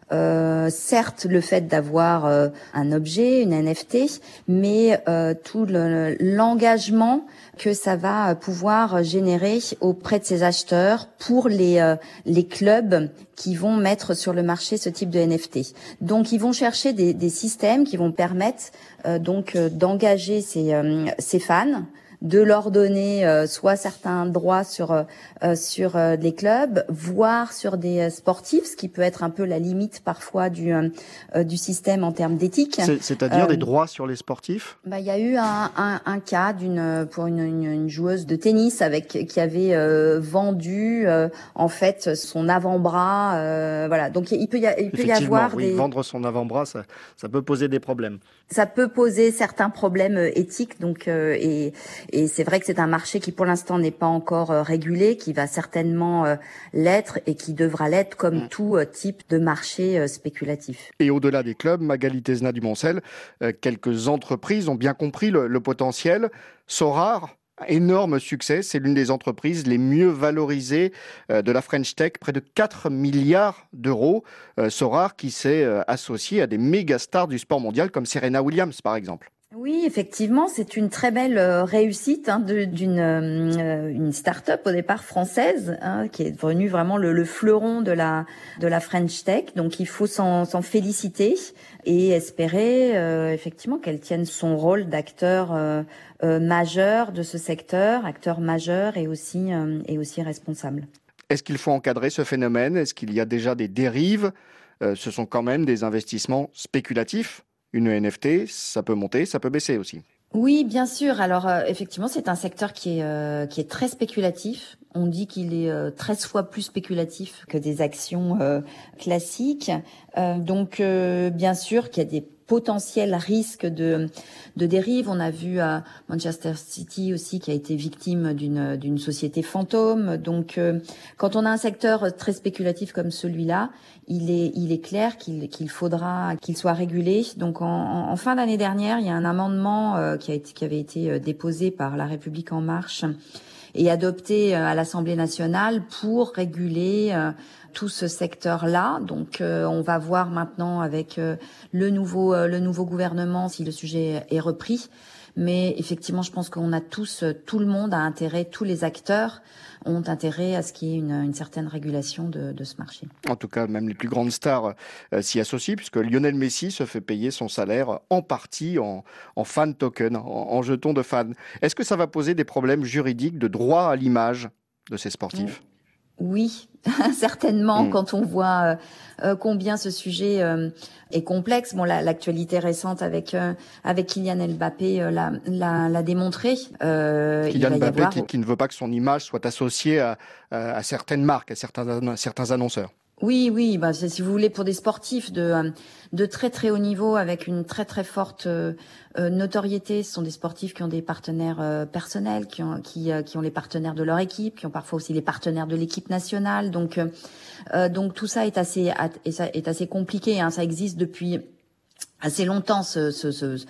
certes le fait d'avoir un objet, une NFT, mais tout l'engagement que ça va pouvoir générer auprès de ces acheteurs pour les clubs qui vont mettre sur le marché ce type de NFT. Donc ils vont chercher des systèmes qui vont permettre d'engager ces fans, de leur donner soit certains droits sur les clubs, voire sur des sportifs, ce qui peut être un peu la limite parfois du système en termes d'éthique. C'est-à-dire des droits sur les sportifs? Il y a eu un cas pour une joueuse de tennis qui avait vendu en fait son avant-bras. Voilà, donc il peut y avoir vendre son avant-bras, ça peut poser des problèmes. Ça peut poser certains problèmes éthiques, donc et c'est vrai que c'est un marché qui pour l'instant n'est pas encore régulé, qui va certainement l'être et qui devra l'être comme tout type de marché spéculatif. Et au-delà des clubs, Magali Tesna du Moncel, quelques entreprises ont bien compris le potentiel. Sorare énorme succès. C'est l'une des entreprises les mieux valorisées de la French Tech, près de 4 milliards d'euros. Sorare qui s'est associé à des méga stars du sport mondial comme Serena Williams par exemple. Oui, effectivement, c'est une très belle réussite d'une start-up au départ française qui est devenue vraiment le fleuron de la French Tech. Donc il faut s'en féliciter et espérer effectivement qu'elle tienne son rôle d'acteur majeur de ce secteur, acteur majeur et aussi responsable. Est-ce qu'il faut encadrer ce phénomène ? Est-ce qu'il y a déjà des dérives ? Ce sont quand même des investissements spéculatifs. Une NFT, ça peut monter, ça peut baisser aussi. Oui, bien sûr. Alors effectivement, c'est un secteur qui est très spéculatif. On dit qu'il est 13 fois plus spéculatif que des actions classiques. Donc bien sûr qu'il y a des potentiels risques de dérive. On a vu à Manchester City aussi qui a été victime d'une société fantôme. Donc quand on a un secteur très spéculatif comme celui-là, il est clair qu'il faudra qu'il soit régulé. Donc en fin d'année dernière, il y a un amendement qui avait été déposé par La République En Marche et adopté à l'Assemblée nationale pour réguler tout ce secteur-là. Donc on va voir maintenant avec le nouveau gouvernement si le sujet est repris. Mais effectivement, je pense qu'on a tout le monde a intérêt, tous les acteurs ont intérêt à ce qu'il y ait une certaine régulation de ce marché. En tout cas, même les plus grandes stars s'y associent, puisque Lionel Messi se fait payer son salaire en partie en fan token, en jetons de fans. Est-ce que ça va poser des problèmes juridiques de droit à l'image de ces sportifs ? Oui, certainement, quand on voit combien ce sujet est complexe. Bon, l'actualité récente avec Kylian Mbappé l'a démontré. Kylian Mbappé qui ne veut pas que son image soit associée à certaines marques, à certains annonceurs. Oui, si vous voulez, pour des sportifs de très très haut niveau avec une très très forte notoriété, ce sont des sportifs qui ont des partenaires personnels, qui ont les partenaires de leur équipe, qui ont parfois aussi les partenaires de l'équipe nationale. Donc tout ça est assez compliqué. Ça existe depuis assez longtemps ce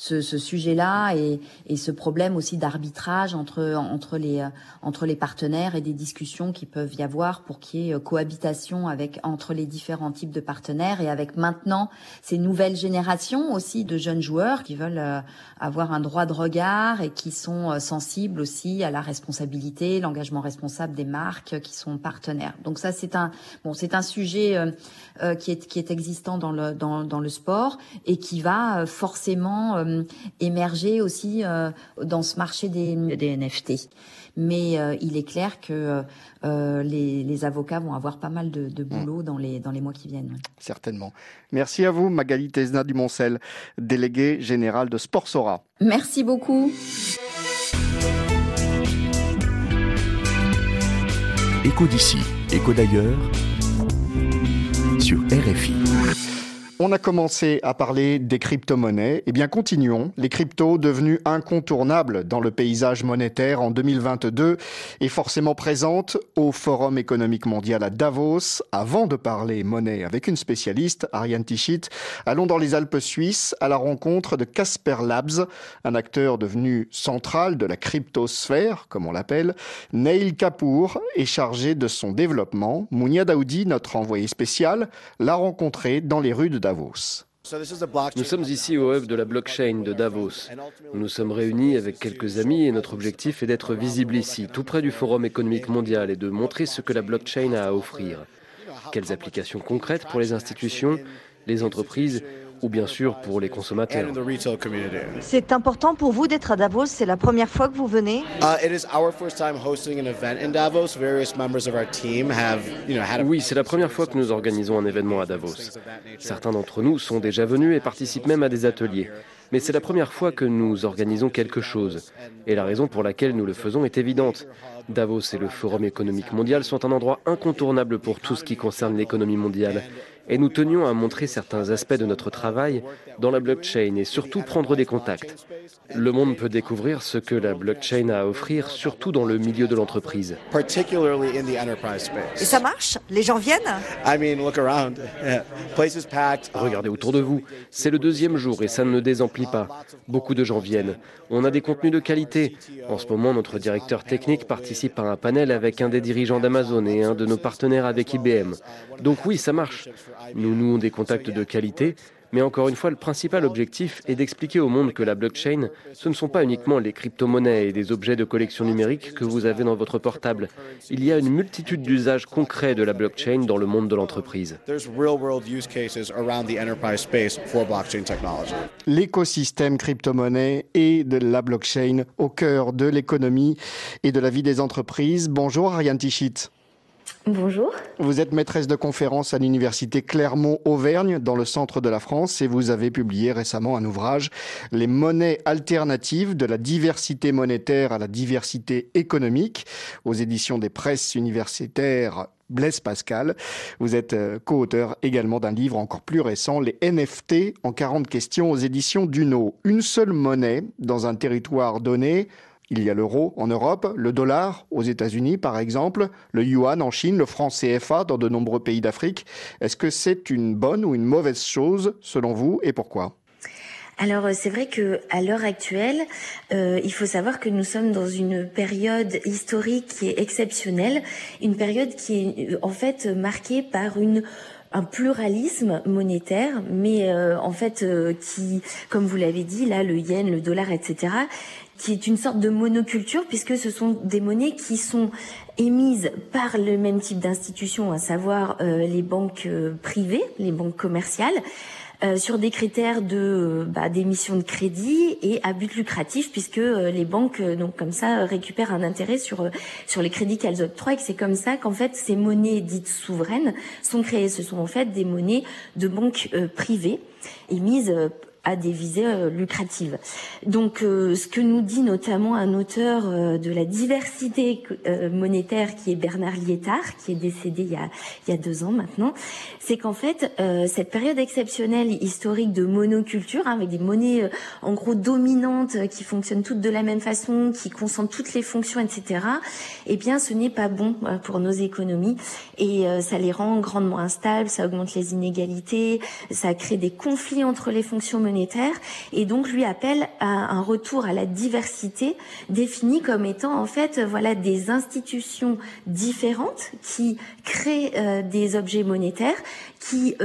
sujet-là et ce problème aussi d'arbitrage entre les partenaires et des discussions qui peuvent y avoir pour qu'il y ait cohabitation entre les différents types de partenaires et avec maintenant ces nouvelles générations aussi de jeunes joueurs qui veulent avoir un droit de regard et qui sont sensibles aussi à la responsabilité, l'engagement responsable des marques qui sont partenaires. Donc ça c'est un sujet qui est existant dans le sport et qui va forcément émerger aussi dans ce marché des NFT. Mais il est clair que les avocats vont avoir pas mal de boulot dans les mois qui viennent. Certainement. Merci à vous, Magali Tesna Dumoncel, déléguée générale de Sport Sora. Merci beaucoup. Écho d'ici, écho d'ailleurs, sur RFI. On a commencé à parler des crypto-monnaies. Eh bien, continuons. Les cryptos, devenus incontournables dans le paysage monétaire en 2022, est forcément présente au Forum économique mondial à Davos. Avant de parler monnaie avec une spécialiste, Ariane Tichit, allons dans les Alpes suisses à la rencontre de Casper Labs, un acteur devenu central de la cryptosphère, comme on l'appelle. Neil Kapoor est chargé de son développement. Mounia Daoudi, notre envoyé spécial, l'a rencontré dans les rues de Davos. Nous sommes ici au hub de la blockchain de Davos. Nous nous sommes réunis avec quelques amis et notre objectif est d'être visible ici, tout près du Forum économique mondial et de montrer ce que la blockchain a à offrir. Quelles applications concrètes pour les institutions, les entreprises ou bien sûr pour les consommateurs. C'est important pour vous d'être à Davos, c'est la première fois que vous venez? Oui, c'est la première fois que nous organisons un événement à Davos. Certains d'entre nous sont déjà venus et participent même à des ateliers. Mais c'est la première fois que nous organisons quelque chose. Et la raison pour laquelle nous le faisons est évidente. Davos et le Forum économique mondial sont un endroit incontournable pour tout ce qui concerne l'économie mondiale. Et nous tenions à montrer certains aspects de notre travail dans la blockchain et surtout prendre des contacts. Le monde peut découvrir ce que la blockchain a à offrir, surtout dans le milieu de l'entreprise. Et ça marche? Les gens viennent? Regardez autour de vous, c'est le 2e jour et ça ne désemplit pas. Beaucoup de gens viennent. On a des contenus de qualité. En ce moment, notre directeur technique participe à un panel avec un des dirigeants d'Amazon et un de nos partenaires avec IBM. Donc oui, ça marche. Nous nouons des contacts de qualité. Mais encore une fois, le principal objectif est d'expliquer au monde que la blockchain, ce ne sont pas uniquement les crypto-monnaies et des objets de collection numérique que vous avez dans votre portable. Il y a une multitude d'usages concrets de la blockchain dans le monde de l'entreprise. L'écosystème crypto-monnaie et de la blockchain au cœur de l'économie et de la vie des entreprises. Bonjour Ariane Tichit. Bonjour. Vous êtes maîtresse de conférence à l'université Clermont-Auvergne dans le centre de la France et vous avez publié récemment un ouvrage « Les monnaies alternatives de la diversité monétaire à la diversité économique » aux éditions des presses universitaires Blaise Pascal. Vous êtes co-auteur également d'un livre encore plus récent, Les NFT en 40 questions aux éditions Duno. Une seule monnaie dans un territoire donné. Il y a l'euro en Europe, le dollar aux États-Unis par exemple, le yuan en Chine, le franc CFA dans de nombreux pays d'Afrique. Est-ce que c'est une bonne ou une mauvaise chose selon vous et pourquoi ? Alors c'est vrai que à l'heure actuelle, il faut savoir que nous sommes dans une période historique qui est exceptionnelle, une période qui est en fait marquée par un pluralisme monétaire, mais en fait qui, comme vous l'avez dit, là le yen, le dollar, etc., qui est une sorte de monoculture puisque ce sont des monnaies qui sont émises par le même type d'institutions, à savoir les banques privées, les banques commerciales, sur des critères d'émission de crédit et à but lucratif puisque les banques donc comme ça récupèrent un intérêt sur les crédits qu'elles octroient et que c'est comme ça qu'en fait ces monnaies dites souveraines sont créées. Ce sont en fait des monnaies de banques privées émises à des visées lucratives. Donc, ce que nous dit notamment un auteur de la diversité monétaire qui est Bernard Liétard, qui est décédé il y a 2 ans maintenant, c'est qu'en fait, cette période exceptionnelle historique de monoculture, avec des monnaies en gros dominantes qui fonctionnent toutes de la même façon, qui concentrent toutes les fonctions, etc., eh bien, ce n'est pas bon pour nos économies et ça les rend grandement instables, ça augmente les inégalités, ça crée des conflits entre les fonctions monétaires et donc lui appelle à un retour à la diversité définie comme étant en fait des institutions différentes qui créent des objets monétaires qui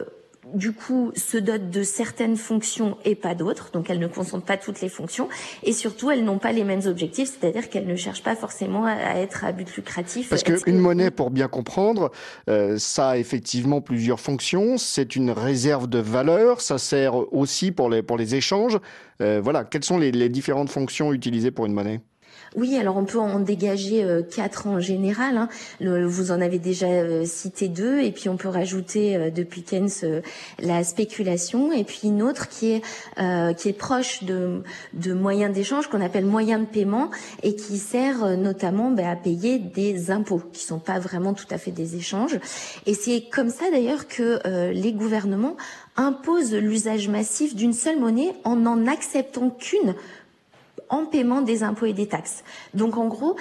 du coup se dotent de certaines fonctions et pas d'autres, donc elles ne concentrent pas toutes les fonctions et surtout elles n'ont pas les mêmes objectifs, c'est-à-dire qu'elles ne cherchent pas forcément à être à but lucratif. Parce qu'une monnaie, pour bien comprendre, ça a effectivement plusieurs fonctions, c'est une réserve de valeur, ça sert aussi pour les échanges. Quelles sont les différentes fonctions utilisées pour une monnaie ? Oui, alors on peut en dégager 4 en général. Vous en avez déjà cité 2, et puis on peut rajouter depuis Keynes la spéculation, et puis une autre qui est proche de moyens d'échange qu'on appelle moyens de paiement et qui sert notamment à payer des impôts qui sont pas vraiment tout à fait des échanges. Et c'est comme ça d'ailleurs que les gouvernements imposent l'usage massif d'une seule monnaie en n'en acceptant qu'une en paiement des impôts et des taxes. Donc en gros,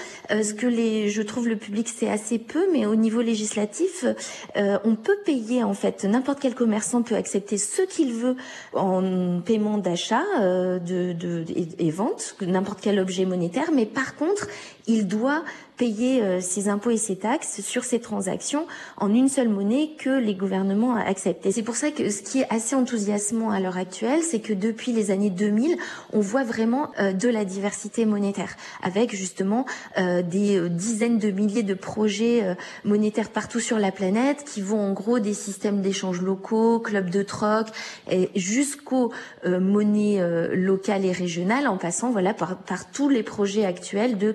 je trouve le public sait assez peu, mais au niveau législatif, on peut payer en fait, n'importe quel commerçant peut accepter ce qu'il veut en paiement d'achat et vente, n'importe quel objet monétaire, mais par contre, il doit payer ses impôts et ses taxes sur ces transactions en une seule monnaie que les gouvernements acceptent. Et c'est pour ça que ce qui est assez enthousiasmant à l'heure actuelle, c'est que depuis les années 2000, on voit vraiment de la diversité monétaire, avec justement des dizaines de milliers de projets monétaires partout sur la planète, qui vont en gros des systèmes d'échange locaux, clubs de troc, et jusqu'aux monnaies locales et régionales, en passant par tous les projets actuels de crypto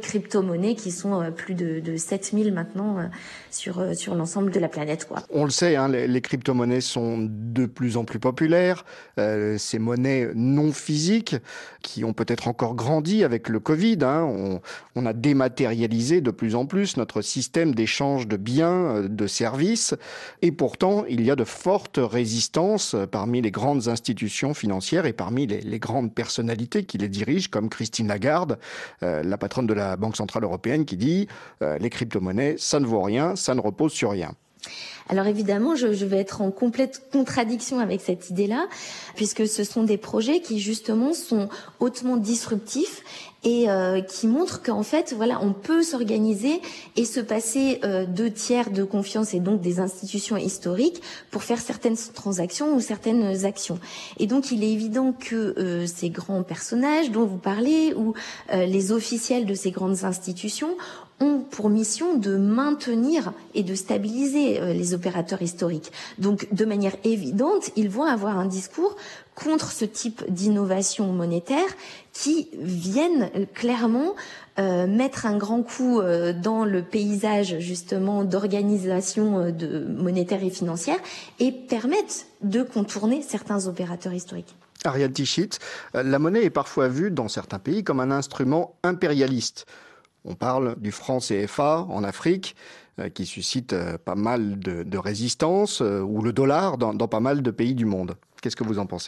crypto-monnaies qui sont plus de 7000 maintenant sur l'ensemble de la planète, quoi. On le sait, hein, les crypto-monnaies sont de plus en plus populaires. Ces monnaies non physiques qui ont peut-être encore grandi avec le Covid. Hein, on a dématérialisé de plus en plus notre système d'échange de biens, de services. Et pourtant, il y a de fortes résistances parmi les grandes institutions financières et parmi les grandes personnalités qui les dirigent, comme Christine Lagarde, la patronne de la Banque Centrale Européenne, qui dit les crypto-monnaies, ça ne vaut rien, ça ne repose sur rien. Alors évidemment, je vais être en complète contradiction avec cette idée-là, puisque ce sont des projets qui justement sont hautement disruptifs et qui montrent qu'en fait, voilà, on peut s'organiser et se passer de tiers de confiance et donc des institutions historiques pour faire certaines transactions ou certaines actions. Et donc, il est évident que ces grands personnages dont vous parlez ou les officiels de ces grandes institutions ont pour mission de maintenir et de stabiliser les opérateurs historiques. Donc, de manière évidente, ils vont avoir un discours contre ce type d'innovation monétaire qui viennent clairement mettre un grand coup dans le paysage justement d'organisation monétaire et financière et permettent de contourner certains opérateurs historiques. Ariane Tichit, la monnaie est parfois vue dans certains pays comme un instrument impérialiste. On parle du franc CFA en Afrique, qui suscite pas mal de résistance, ou le dollar dans pas mal de pays du monde. Qu'est-ce que vous en pensez ?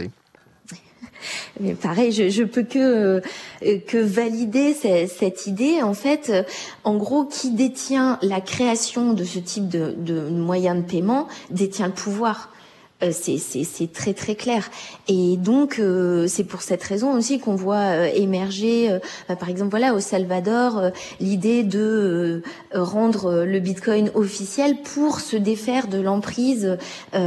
Mais pareil, je peux que valider cette idée. En fait, en gros, qui détient la création de ce type de moyen de paiement détient le pouvoir. C'est très très clair. Et donc c'est pour cette raison aussi qu'on voit émerger par exemple voilà au Salvador l'idée de rendre le Bitcoin officiel pour se défaire de l'emprise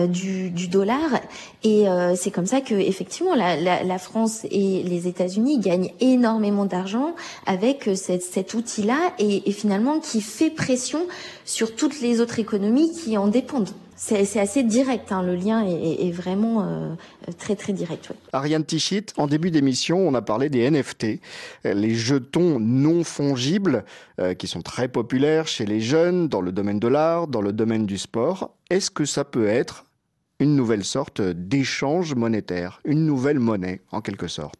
du dollar. Et c'est comme ça que effectivement la France et les États-Unis gagnent énormément d'argent avec cet outil-là et finalement qui fait pression sur toutes les autres économies qui en dépendent. C'est assez direct, hein, le lien est vraiment très très direct. Ouais. Ariane Tichit, en début d'émission, on a parlé des NFT, les jetons non fongibles qui sont très populaires chez les jeunes, dans le domaine de l'art, dans le domaine du sport. Est-ce que ça peut être une nouvelle sorte d'échange monétaire, une nouvelle monnaie en quelque sorte ?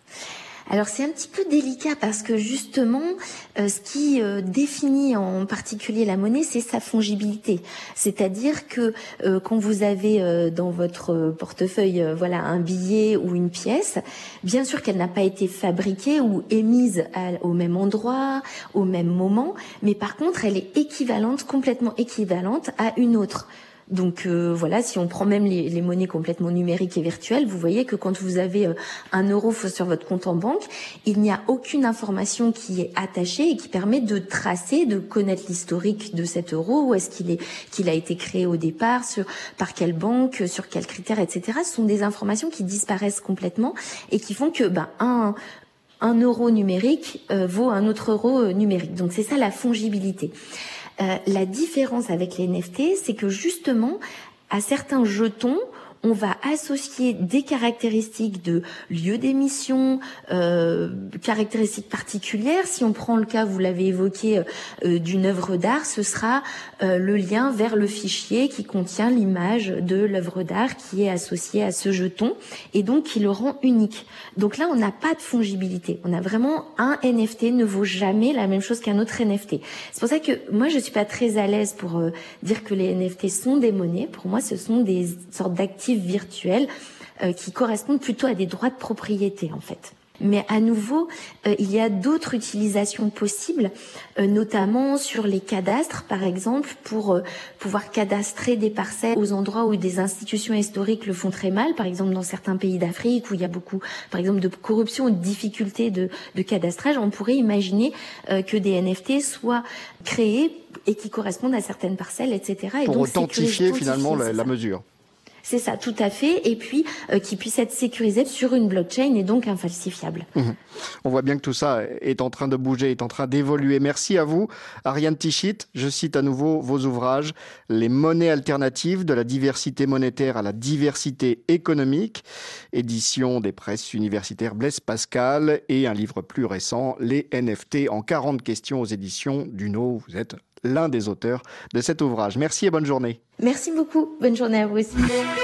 Alors c'est un petit peu délicat parce que justement, ce qui définit en particulier la monnaie, c'est sa fongibilité. C'est-à-dire que quand vous avez dans votre portefeuille voilà un billet ou une pièce, bien sûr qu'elle n'a pas été fabriquée ou émise au même endroit, au même moment, mais par contre elle est équivalente, complètement équivalente à une autre. Donc voilà, si on prend même les monnaies complètement numériques et virtuelles, vous voyez que quand vous avez 1 euro sur votre compte en banque, il n'y a aucune information qui est attachée et qui permet de tracer, de connaître l'historique de cet euro, où est-ce qu'il a été créé au départ, par quelle banque, sur quels critères, etc. Ce sont des informations qui disparaissent complètement et qui font que un euro numérique vaut un autre euro numérique. Donc c'est ça la fongibilité. La différence avec les NFT, c'est que justement, à certains jetons, on va associer des caractéristiques de lieu d'émission, caractéristiques particulières. Si on prend le cas, vous l'avez évoqué, d'une œuvre d'art, ce sera le lien vers le fichier qui contient l'image de l'œuvre d'art qui est associée à ce jeton et donc qui le rend unique. Donc là, on n'a pas de fongibilité. On a vraiment un NFT ne vaut jamais la même chose qu'un autre NFT. C'est pour ça que moi, je suis pas très à l'aise pour dire que les NFT sont des monnaies. Pour moi, ce sont des sortes d'actifs virtuels qui correspondent plutôt à des droits de propriété en fait. Mais à nouveau, il y a d'autres utilisations possibles, notamment sur les cadastres, par exemple, pour pouvoir cadastrer des parcelles aux endroits où des institutions historiques le font très mal, par exemple dans certains pays d'Afrique où il y a beaucoup, par exemple, de corruption ou de difficultés de cadastrage. On pourrait imaginer que des NFT soient créés et qui correspondent à certaines parcelles, etc. Et pour donc authentifier finalement la mesure. C'est ça, tout à fait. Et puis, qui puisse être sécurisé sur une blockchain et donc infalsifiable. On voit bien que tout ça est en train de bouger, est en train d'évoluer. Merci à vous, Ariane Tichit. Je cite à nouveau vos ouvrages. Les monnaies alternatives, de la diversité monétaire à la diversité économique. Édition des presses universitaires Blaise Pascal. Et un livre plus récent, Les NFT en 40 questions aux éditions Duno. Vous êtes l'un des auteurs de cet ouvrage. Merci et bonne journée. Merci beaucoup. Bonne journée à vous aussi.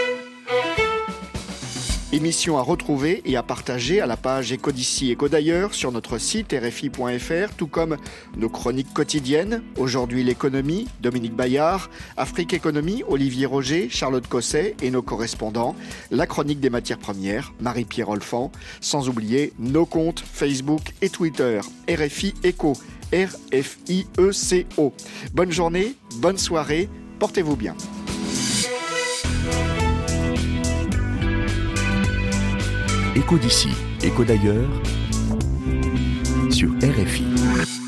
Émission à retrouver et à partager à la page Éco d'ici, Éco d'ailleurs sur notre site rfi.fr, tout comme nos chroniques quotidiennes. Aujourd'hui l'économie, Dominique Bayard, Afrique Économie, Olivier Roger, Charlotte Cosset et nos correspondants. La chronique des matières premières, Marie-Pierre Olfan. Sans oublier nos comptes Facebook et Twitter, RFI Éco, RFIECO. Bonne journée, bonne soirée, portez-vous bien. Éco d'ici, Éco d'ailleurs, sur RFI.